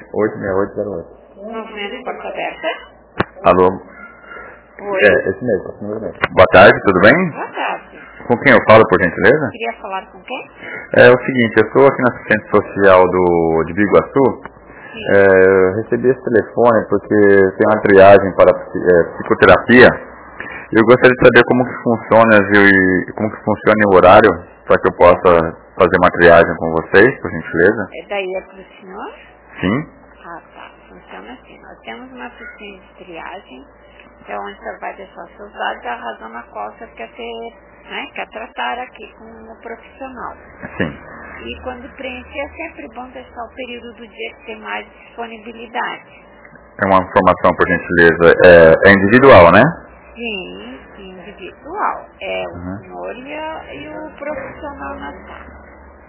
86808. Movimento Porta Aberta. Alô? Oi. Esse mesmo. Boa tarde, tudo bem? Boa tarde. Com quem eu falo, por gentileza? Queria falar com quem? É o seguinte, eu estou aqui na assistente social de Biguaçu. Eu recebi esse telefone porque tem uma triagem para psicoterapia. Eu gostaria de saber como que funciona e como que funciona o horário para que eu possa fazer uma triagem com vocês, por gentileza. Daí é para o senhor? Sim. Ah, tá. Funciona assim. Nós temos uma oficina de triagem, que é onde você vai deixar seus dados, a razão na qual você quer tratar aqui com o profissional. Sim. E quando preencher, é sempre bom deixar o período do dia que tem mais disponibilidade. É uma informação, por gentileza. É individual, né? Sim, individual. É o Uhum. senhor e o profissional na sala.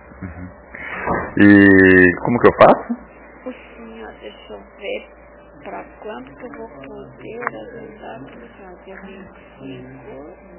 E como que eu faço? O senhor, deixa eu ver para quando que eu vou poder agendar para o senhor. Dia 25.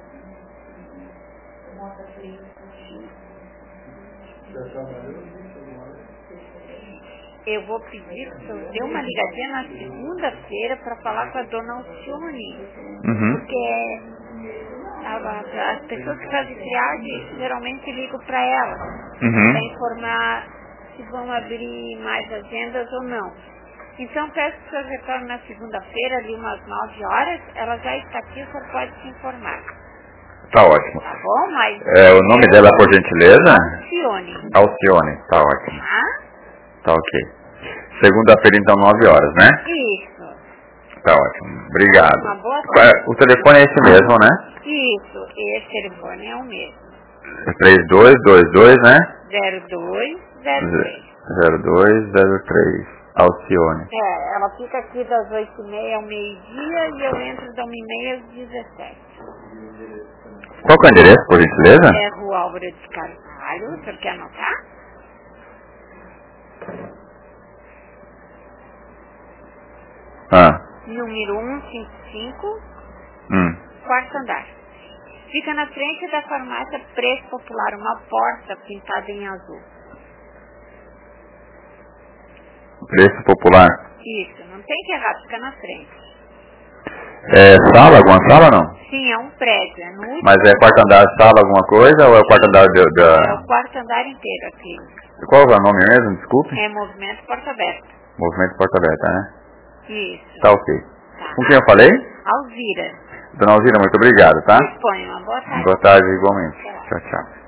Eu vou pedir que o senhor dê uma ligadinha na segunda-feira para falar com a dona Alcione. Uhum. Porque as pessoas que fazem triagem geralmente ligam para ela. Uhum. Para informar se vão abrir mais agendas ou não. Então peço que o senhor retorne na segunda-feira, ali umas 9 horas, ela já está aqui, o senhor pode se informar. Tá ótimo. Tá bom? Mas O nome dela, por gentileza? Alcione. Alcione, tá ótimo. Tá? Tá ok. Segunda-feira, então, 9 horas, né? Isso. Tá ótimo. Obrigado. Uma boa tarde. O telefone é esse mesmo, né? Isso, esse telefone é o mesmo. 3222, né? 0203. 0203. Alcione. Ela fica aqui das 8h30 ao meio-dia e eu entro das 1h30 às 17h. Qual que é o endereço, por gentileza? É Rua Álvaro de Carvalho, o senhor quer anotar? Número 155, quarto andar. Fica na frente da farmácia Preço Popular, uma porta pintada em azul. Preço Popular. Isso, não tem que errar, fica na frente. Sala? Alguma sala, não? Sim, é um prédio. É no último. Mas é quarto andar, sala, alguma coisa? Ou é o quarto andar É o quarto andar inteiro aqui. Qual é o nome mesmo? Desculpe. É Movimento Porta Aberta. Movimento Porta Aberta, né? Isso. Tá ok. Tá. Com quem eu falei? Alzira. Dona Alzira, muito obrigado, tá? Disponha, uma boa tarde. Boa tarde, igualmente. Tchau. Tchau, tchau.